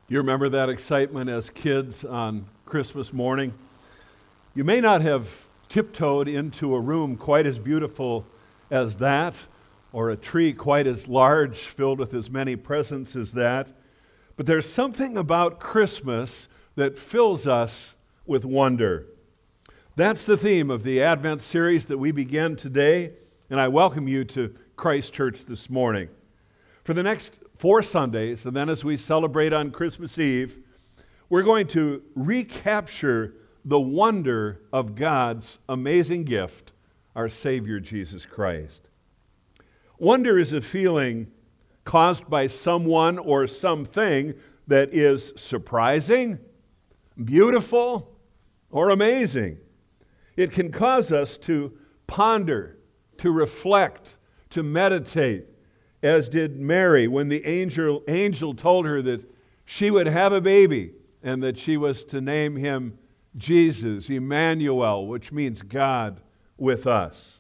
You remember that excitement as kids on Christmas morning? You may not have tiptoed into a room quite as beautiful as that, or a tree quite as large, filled with as many presents as that, but there's something about Christmas that fills us with wonder. That's the theme of the Advent series that we begin today, and I welcome you to Christ Church this morning. For the next 4 Sundays, and then as we celebrate on Christmas Eve, we're going to recapture the wonder of God's amazing gift, our Savior Jesus Christ. Wonder is a feeling caused by someone or something that is surprising, beautiful, or amazing. It can cause us to ponder, to reflect, to meditate, as did Mary when the angel told her that she would have a baby and that she was to name him Jesus, Emmanuel, which means God with us.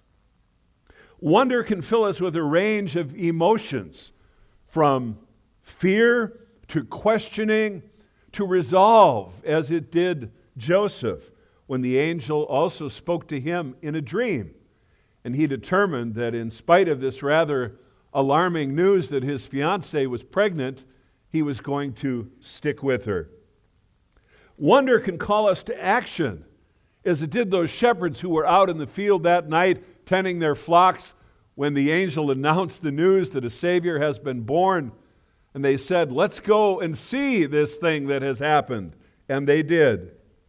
Wonder can fill us with a range of emotions, from fear to questioning to resolve, as it did Joseph when the angel also spoke to him in a dream. And he determined that in spite of this rather alarming news that his fiancée was pregnant, he was going to stick with her. Wonder can call us to action, as it did those shepherds who were out in the field that night tending their flocks when the angel announced the news that a Savior has been born. And they said, "Let's go and see this thing that has happened." And they did.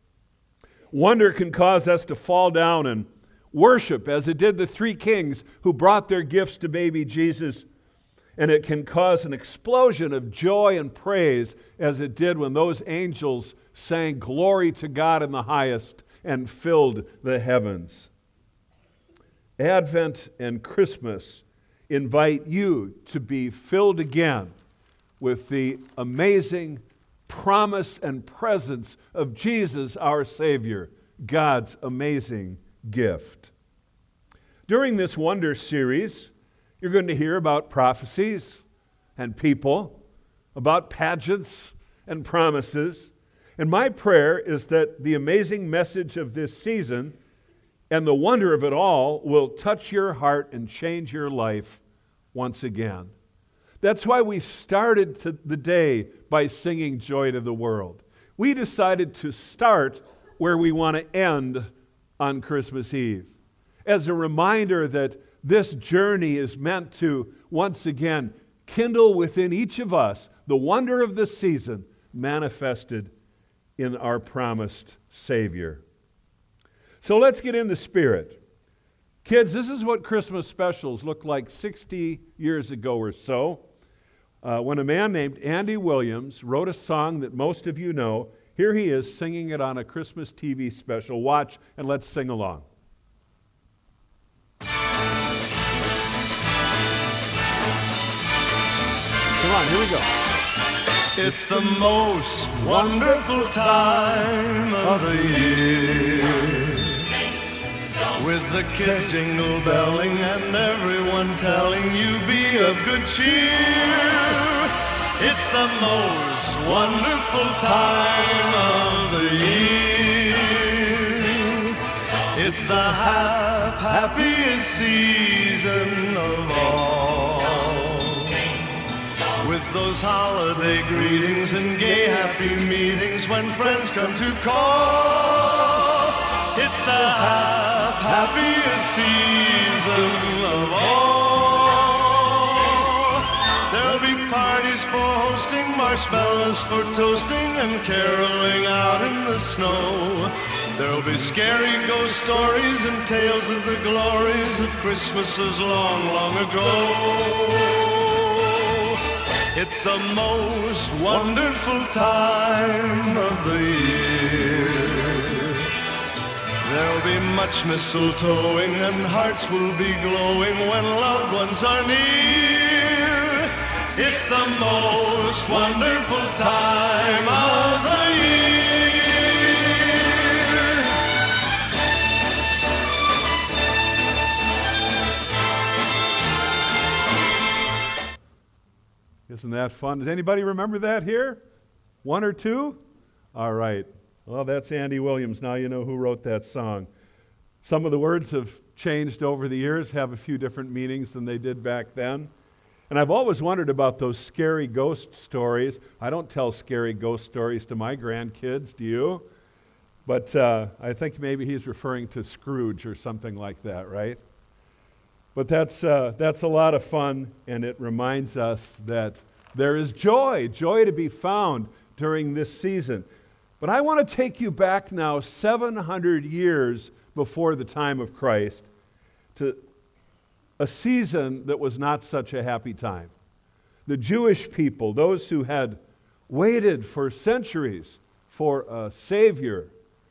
Wonder can cause us to fall down and worship, as it did the 3 kings who brought their gifts to baby Jesus. And it can cause an explosion of joy and praise, as it did when those angels sang glory to God in the highest and filled the heavens. Advent and Christmas invite you to be filled again with the amazing promise and presence of Jesus, our Savior, God's amazing gift. During this Wonder series, you're going to hear about prophecies and people, about pageants and promises. And my prayer is that the amazing message of this season and the wonder of it all will touch your heart and change your life once again. That's why we started the day by singing Joy to the World. We decided to start where we want to end on Christmas Eve, as a reminder that this journey is meant to, once again, kindle within each of us the wonder of the season manifested in our promised Savior. So let's get in the spirit. Kids, this is what Christmas specials looked like 60 years ago or so, when a man named Andy Williams wrote a song that most of you know. Here he is singing it on a Christmas TV special. Watch and let's sing along. Come on, here we go. It's the most wonderful time of the year, with the kids jingle belling and everyone telling you be of good cheer. It's the most wonderful time of the year. It's the happiest season of all, with those holiday greetings and gay happy meetings when friends come to call. It's the happiest season of all. There'll be parties for hosting, marshmallows for toasting, and caroling out in the snow. There'll be scary ghost stories and tales of the glories of Christmases long, long ago. It's the most wonderful time of the year. There'll be much mistletoeing and hearts will be glowing when loved ones are near. It's the most wonderful time of the year. Isn't that fun? Does anybody remember that here? One or two? All right. Well, that's Andy Williams. Now you know who wrote that song. Some of the words have changed over the years, have a few different meanings than they did back then. And I've always wondered about those scary ghost stories. I don't tell scary ghost stories to my grandkids, do you? But I think maybe he's referring to Scrooge or something like that, right? But that's a lot of fun, and it reminds us that there is joy to be found during this season. But I want to take you back now 700 years before the time of Christ to a season that was not such a happy time. The Jewish people, those who had waited for centuries for a Savior,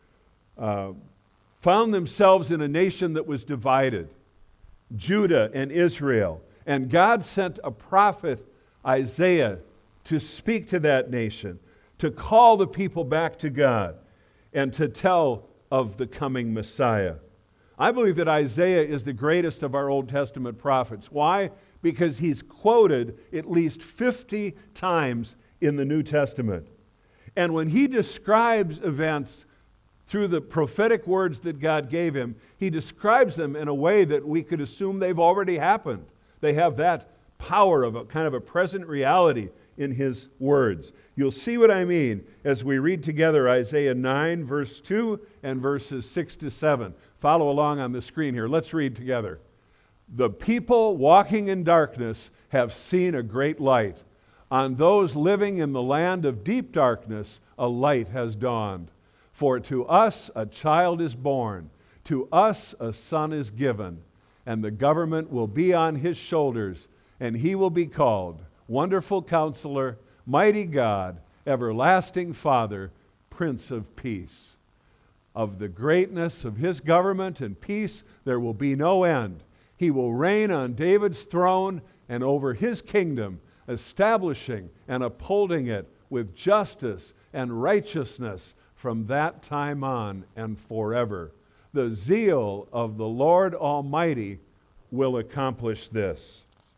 found themselves in a nation that was divided, Judah and Israel. And God sent a prophet, Isaiah, to speak to that nation, to call the people back to God, and to tell of the coming Messiah. I believe that Isaiah is the greatest of our Old Testament prophets. Why? Because he's quoted at least 50 times in the New Testament. And when he describes events through the prophetic words that God gave him, he describes them in a way that we could assume they've already happened. They have that power of a kind of a present reality in his words. You'll see what I mean as we read together Isaiah 9, verse 2 and verses 6 to 7. Follow along on the screen here. Let's read together. The people walking in darkness have seen a great light. On those living in the land of deep darkness, a light has dawned. For to us a child is born, to us a son is given, and the government will be on his shoulders, and he will be called Wonderful Counselor, Mighty God, Everlasting Father, Prince of Peace. Of the greatness of his government and peace there will be no end. He will reign on David's throne and over his kingdom, establishing and upholding it with justice and righteousness from that time on and forever. The zeal of the Lord Almighty will accomplish this.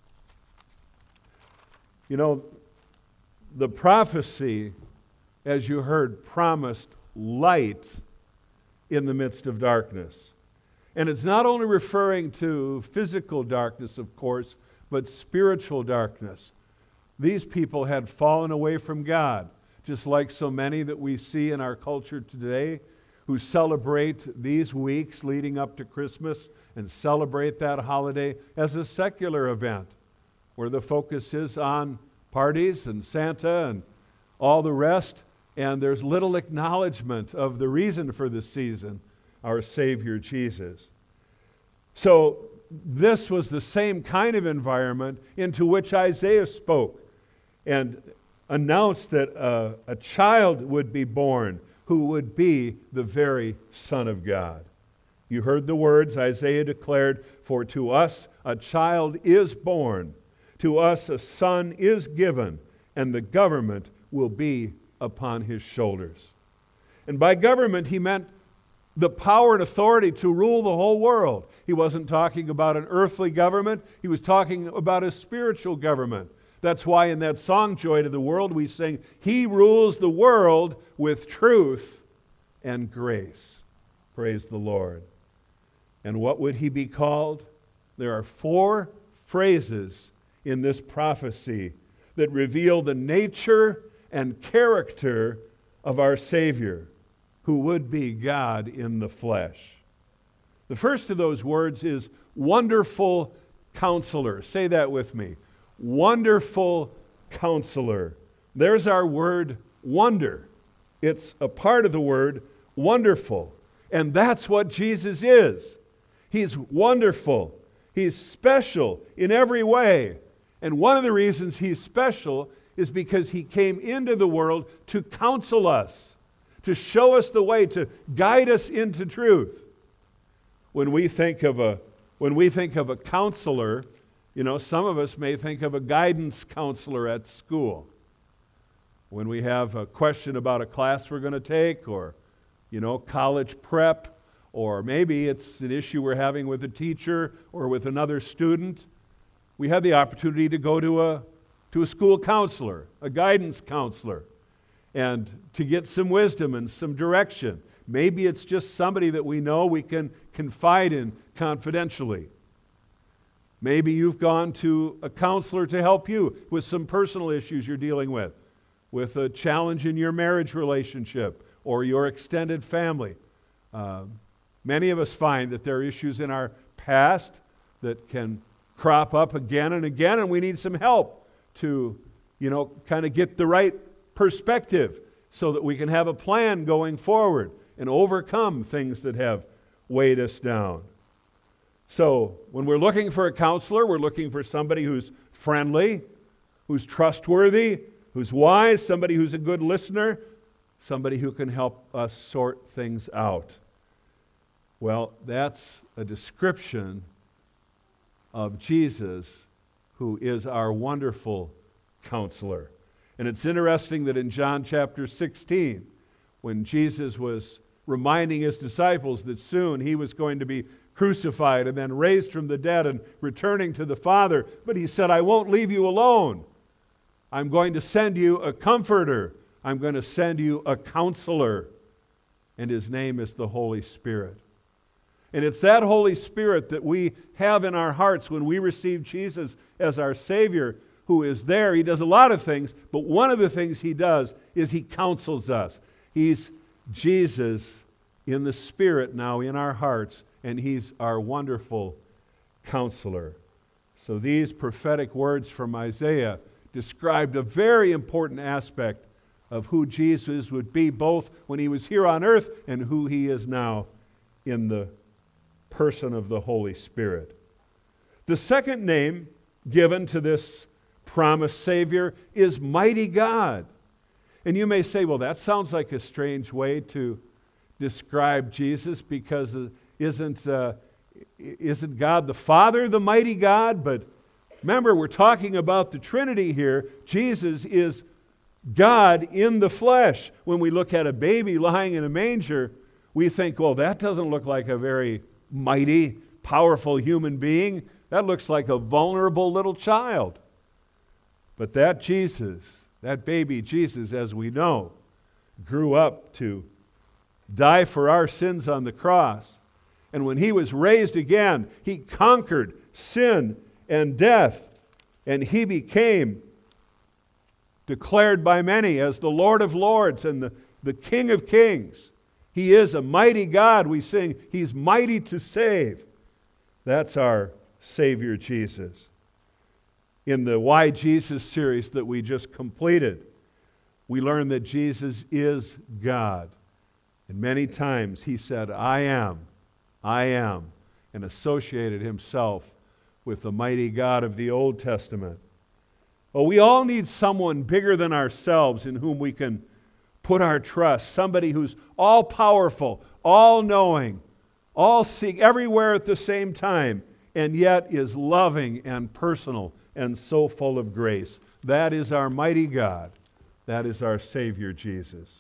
You know, the prophecy, as you heard, promised light in the midst of darkness. And it's not only referring to physical darkness, of course, but spiritual darkness. These people had fallen away from God, just like so many that we see in our culture today who celebrate these weeks leading up to Christmas and celebrate that holiday as a secular event where the focus is on parties and Santa and all the rest, and there's little acknowledgement of the reason for the season, our Savior Jesus. So this was the same kind of environment into which Isaiah spoke and announced that a child would be born who would be the very Son of God. You heard the words Isaiah declared, "For to us a child is born, to us a son is given, and the government will be upon his shoulders." And by government, he meant the power and authority to rule the whole world. He wasn't talking about an earthly government. He was talking about a spiritual government. That's why in that song, Joy to the World, we sing, "He rules the world with truth and grace." Praise the Lord. And what would he be called? There are 4 phrases in this prophecy that reveal the nature and character of our Savior, who would be God in the flesh. The first of those words is Wonderful Counselor. Say that with me. Wonderful Counselor. There's our word wonder. It's a part of the word wonderful. And that's what Jesus is. He's wonderful. He's special in every way. And one of the reasons he's special is because he came into the world to counsel us, to show us the way, to guide us into truth. When we think of a counselor, you know, some of us may think of a guidance counselor at school. When we have a question about a class we're going to take, or, you know, college prep, or maybe it's an issue we're having with a teacher or with another student, we have the opportunity to go to a school counselor, a guidance counselor. and to get some wisdom and some direction. Maybe it's just somebody that we know we can confide in confidentially. Maybe you've gone to a counselor to help you with some personal issues you're dealing with a challenge in your marriage relationship or your extended family. Many of us find that there are issues in our past that can crop up again and again, and we need some help to, kind of get the right perspective so that we can have a plan going forward and overcome things that have weighed us down. So when we're looking for a counselor, we're looking for somebody who's friendly, who's trustworthy, who's wise, somebody who's a good listener, somebody who can help us sort things out. Well, that's a description of Jesus, who is our wonderful counselor. And it's interesting that in John chapter 16, when Jesus was reminding his disciples that soon he was going to be crucified and then raised from the dead and returning to the Father, but he said, I won't leave you alone. I'm going to send you a comforter. I'm going to send you a counselor. And his name is the Holy Spirit. And it's that Holy Spirit that we have in our hearts when we receive Jesus as our Savior, who is there. He does a lot of things, but one of the things he does is he counsels us. He's Jesus in the Spirit now in our hearts, and he's our wonderful counselor. So these prophetic words from Isaiah described a very important aspect of who Jesus would be, both when he was here on earth and who he is now in the person of the Holy Spirit. The second name given to this promised Savior is Mighty God. And you may say, well, that sounds like a strange way to describe Jesus, because isn't God the Father the mighty God? But remember, we're talking about the Trinity here. Jesus is God in the flesh. When we look at a baby lying in a manger, we think, well, that doesn't look like a very mighty, powerful human being. That looks like a vulnerable little child. But that Jesus, that baby Jesus, as we know, grew up to die for our sins on the cross. And when he was raised again, he conquered sin and death. And he became declared by many as the Lord of Lords and the King of Kings. He is a mighty God. We sing, he's mighty to save. That's our Savior Jesus. In the Why Jesus series that we just completed, we learned that Jesus is God. And many times he said, I am, and associated himself with the mighty God of the Old Testament. Well, we all need someone bigger than ourselves in whom we can put our trust. Somebody who's all-powerful, all-knowing, all-seeing, everywhere at the same time, and yet is loving and personal and so full of grace. That is our mighty God. That is our Savior Jesus.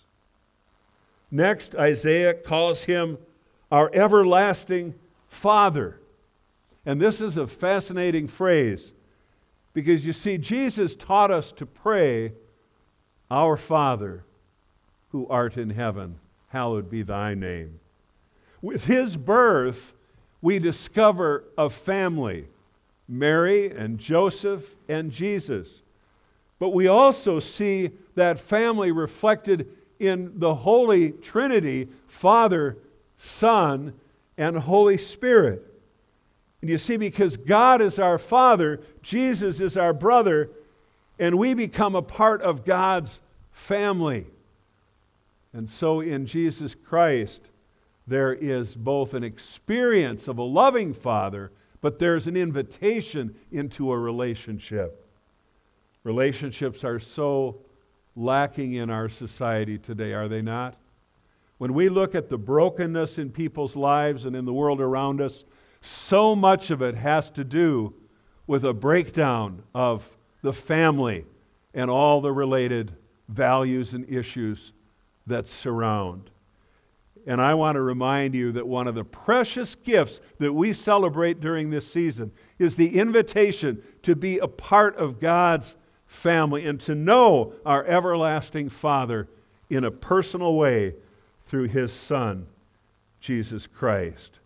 Next, Isaiah calls him our everlasting Father. And this is a fascinating phrase, because you see, Jesus taught us to pray, Our Father, who art in heaven, hallowed be thy name. With his birth, we discover a family, Mary and Joseph and Jesus. But we also see that family reflected in the Holy Trinity, Father, Son, and Holy Spirit. And you see, because God is our Father, Jesus is our brother, and we become a part of God's family. And so in Jesus Christ, there is both an experience of a loving Father, but there's an invitation into a relationship. Relationships are so lacking in our society today, are they not? When we look at the brokenness in people's lives and in the world around us, so much of it has to do with a breakdown of the family and all the related values and issues that surround. And I want to remind you that one of the precious gifts that we celebrate during this season is the invitation to be a part of God's family and to know our everlasting Father in a personal way through His Son, Jesus Christ.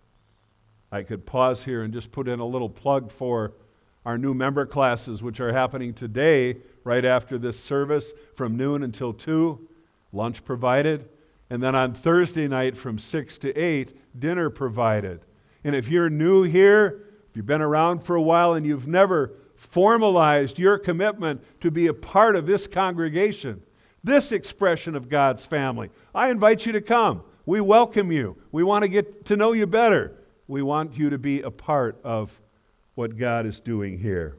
I could pause here and just put in a little plug for our new member classes, which are happening today, right after this service, from noon until 2, lunch provided. And then on Thursday night from 6 to 8, dinner provided. And if you're new here, if you've been around for a while and you've never formalized your commitment to be a part of this congregation, this expression of God's family, I invite you to come. We welcome you. We want to get to know you better. We want you to be a part of what God is doing here.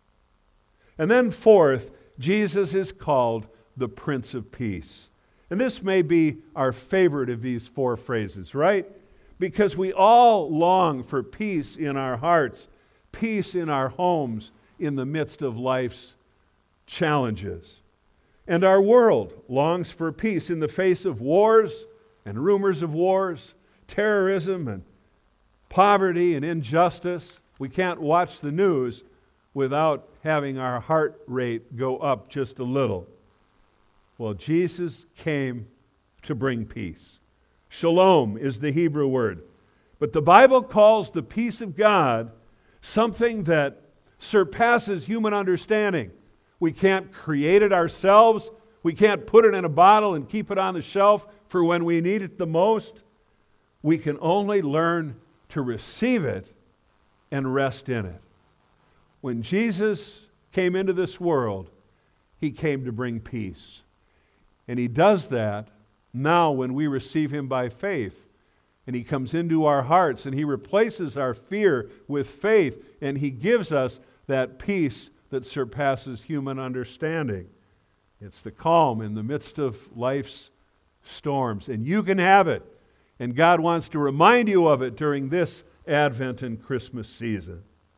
And then fourth, Jesus is called the Prince of Peace. And this may be our favorite of these four phrases, right? Because we all long for peace in our hearts, peace in our homes, in the midst of life's challenges. And our world longs for peace in the face of wars and rumors of wars, terrorism and poverty and injustice. We can't watch the news without having our heart rate go up just a little. Well, Jesus came to bring peace. Shalom is the Hebrew word. But the Bible calls the peace of God something that surpasses human understanding. We can't create it ourselves. We can't put it in a bottle and keep it on the shelf for when we need it the most. We can only learn to receive it and rest in it. When Jesus came into this world, He came to bring peace. And He does that now when we receive Him by faith. And He comes into our hearts and He replaces our fear with faith. And He gives us that peace that surpasses human understanding. It's the calm in the midst of life's storms. And you can have it. And God wants to remind you of it during this Advent and Christmas season.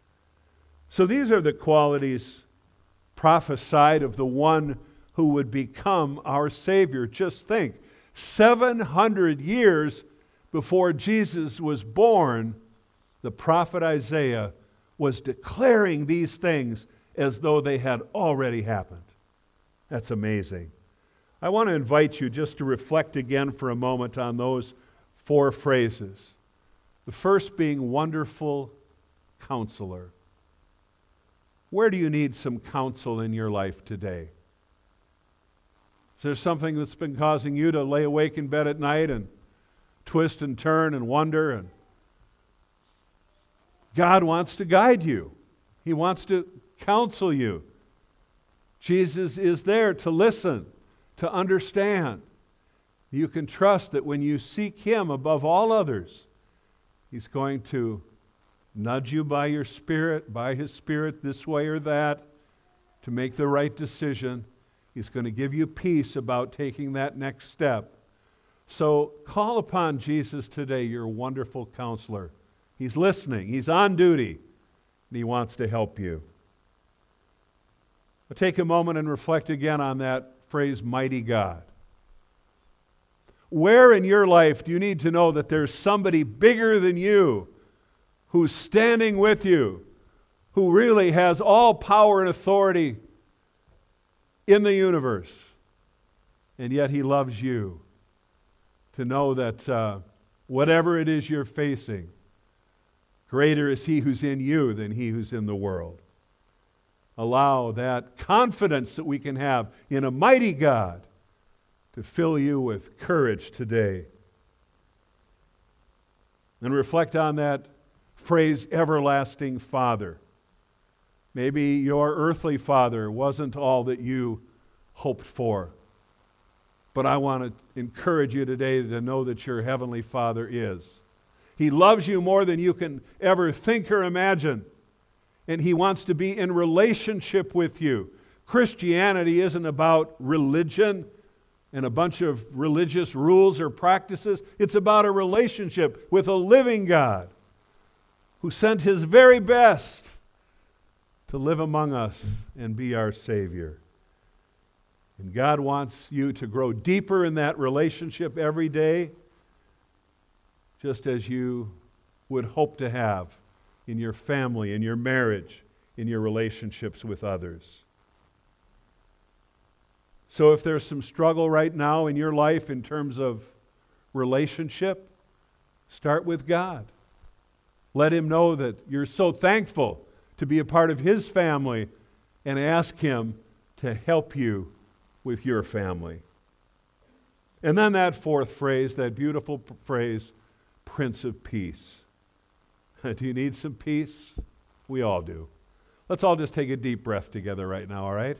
So these are the qualities prophesied of the one who would become our Savior. Just think, 700 years before Jesus was born, the prophet Isaiah was declaring these things as though they had already happened. That's amazing. I want to invite you just to reflect again for a moment on those four phrases. The first being Wonderful Counselor. Where do you need some counsel in your life today? Is there something that's been causing you to lay awake in bed at night and twist and turn and wonder? And God wants to guide you. He wants to counsel you. Jesus is there to listen, to understand. You can trust that when you seek Him above all others, He's going to nudge you by your Spirit, by His Spirit, this way or that, to make the right decision. He's going to give you peace about taking that next step. So call upon Jesus today, your wonderful counselor. He's listening. He's on duty. And He wants to help you. But take a moment and reflect again on that phrase, mighty God. Where in your life do you need to know that there's somebody bigger than you who's standing with you, who really has all power and authority in the universe, and yet He loves you? To know that whatever it is you're facing, greater is He who's in you than he who's in the world. Allow that confidence that we can have in a mighty God to fill you with courage today. And reflect on that phrase, everlasting Father. Maybe your earthly father wasn't all that you hoped for. But I want to encourage you today to know that your heavenly Father is. He loves you more than you can ever think or imagine. And He wants to be in relationship with you. Christianity isn't about religion and a bunch of religious rules or practices. It's about a relationship with a living God who sent His very best to live among us and be our Savior. And God wants you to grow deeper in that relationship every day, just as you would hope to have in your family, in your marriage, in your relationships with others. So if there's some struggle right now in your life in terms of relationship, start with God. Let Him know that you're so thankful to be a part of His family, and ask Him to help you with your family. And then that fourth phrase, that beautiful phrase, Prince of Peace. Do you need some peace? We all do. Let's all just take a deep breath together right now, all right?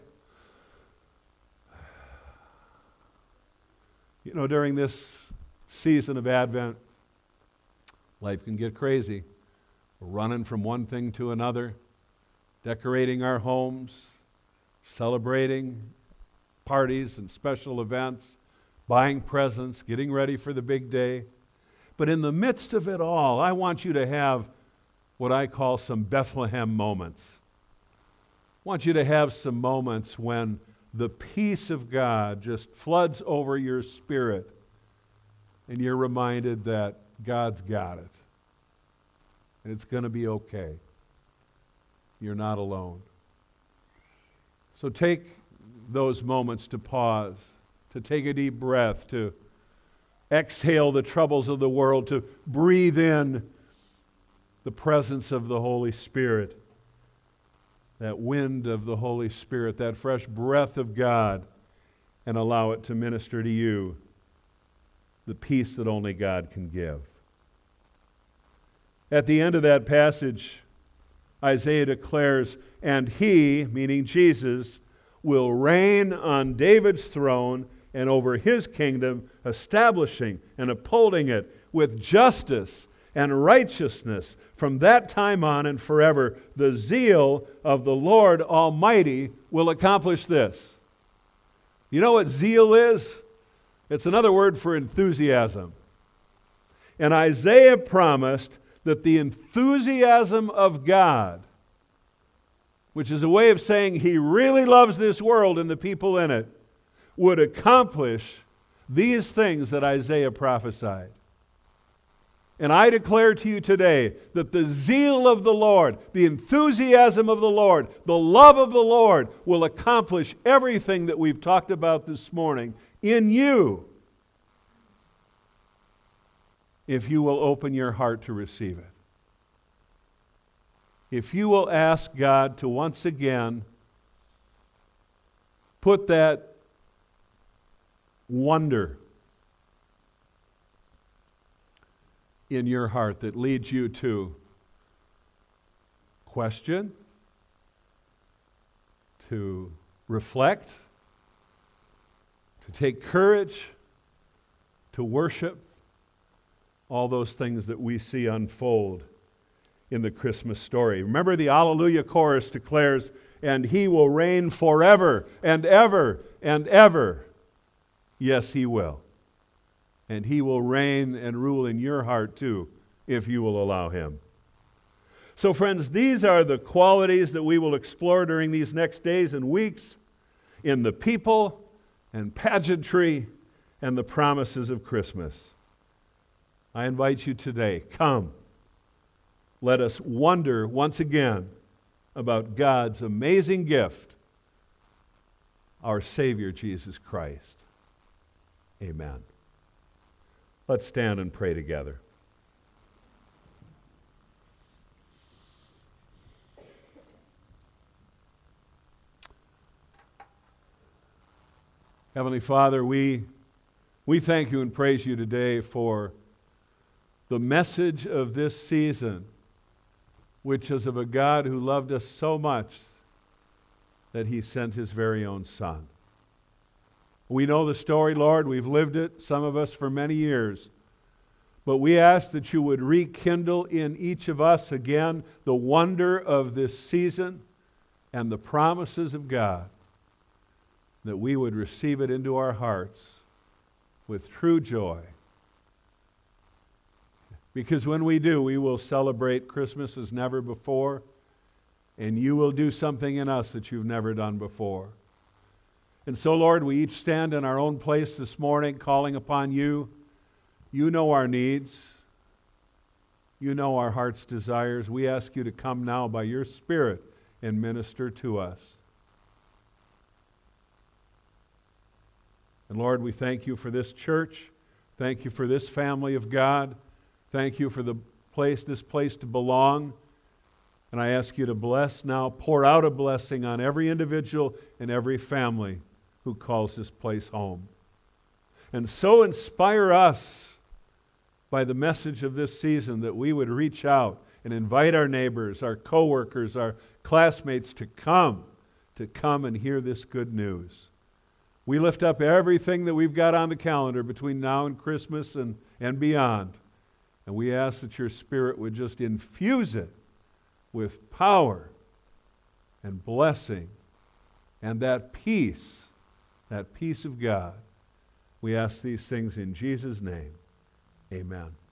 You know, during this season of Advent, life can get crazy. We're running from one thing to another, decorating our homes, celebrating parties and special events, buying presents, getting ready for the big day. But in the midst of it all, I want you to have what I call some Bethlehem moments. I want you to have some moments when the peace of God just floods over your spirit and you're reminded that God's got it. And it's going to be okay. You're not alone. So take those moments to pause, to take a deep breath, to exhale the troubles of the world, to breathe in the presence of the Holy Spirit, that wind of the Holy Spirit, that fresh breath of God, and allow it to minister to you the peace that only God can give. At the end of that passage, Isaiah declares, "And He," meaning Jesus, "will reign on David's throne and over His kingdom, establishing and upholding it with justice and righteousness from that time on and forever. The zeal of the Lord Almighty will accomplish this." You know what zeal is? It's another word for enthusiasm. And Isaiah promised that the enthusiasm of God, which is a way of saying He really loves this world and the people in it, would accomplish these things that Isaiah prophesied. And I declare to you today that the zeal of the Lord, the enthusiasm of the Lord, the love of the Lord will accomplish everything that we've talked about this morning in you if you will open your heart to receive it. If you will ask God to once again put that wonder in your heart that leads you to question, to reflect, to take courage, to worship, all those things that we see unfold in the Christmas story. Remember, the Alleluia chorus declares, "And He will reign forever and ever and ever." Yes, He will. And He will reign and rule in your heart too, if you will allow Him. So friends, these are the qualities that we will explore during these next days and weeks in the people and pageantry and the promises of Christmas. I invite you today, come. Let us wonder once again about God's amazing gift, our Savior, Jesus Christ. Amen. Let's stand and pray together. Heavenly Father, we thank you and praise you today for the message of this season, which is of a God who loved us so much that He sent His very own Son. We know the story, Lord. We've lived it, some of us for many years. But we ask that you would rekindle in each of us again the wonder of this season and the promises of God, that we would receive it into our hearts with true joy. Because when we do, we will celebrate Christmas as never before, and you will do something in us that you've never done before. And so, Lord, we each stand in our own place this morning, calling upon you. You know our needs. You know our heart's desires. We ask you to come now by your Spirit and minister to us. And Lord, we thank you for this church. Thank you for this family of God. Thank you for this place to belong. And I ask you to bless now, pour out a blessing on every individual and every family who calls this place home. And so inspire us by the message of this season that we would reach out and invite our neighbors, our coworkers, our classmates to come and hear this good news. We lift up everything that we've got on the calendar between now and Christmas and beyond. And we ask that your Spirit would just infuse it with power and blessing and that peace of God. We ask these things in Jesus' name. Amen.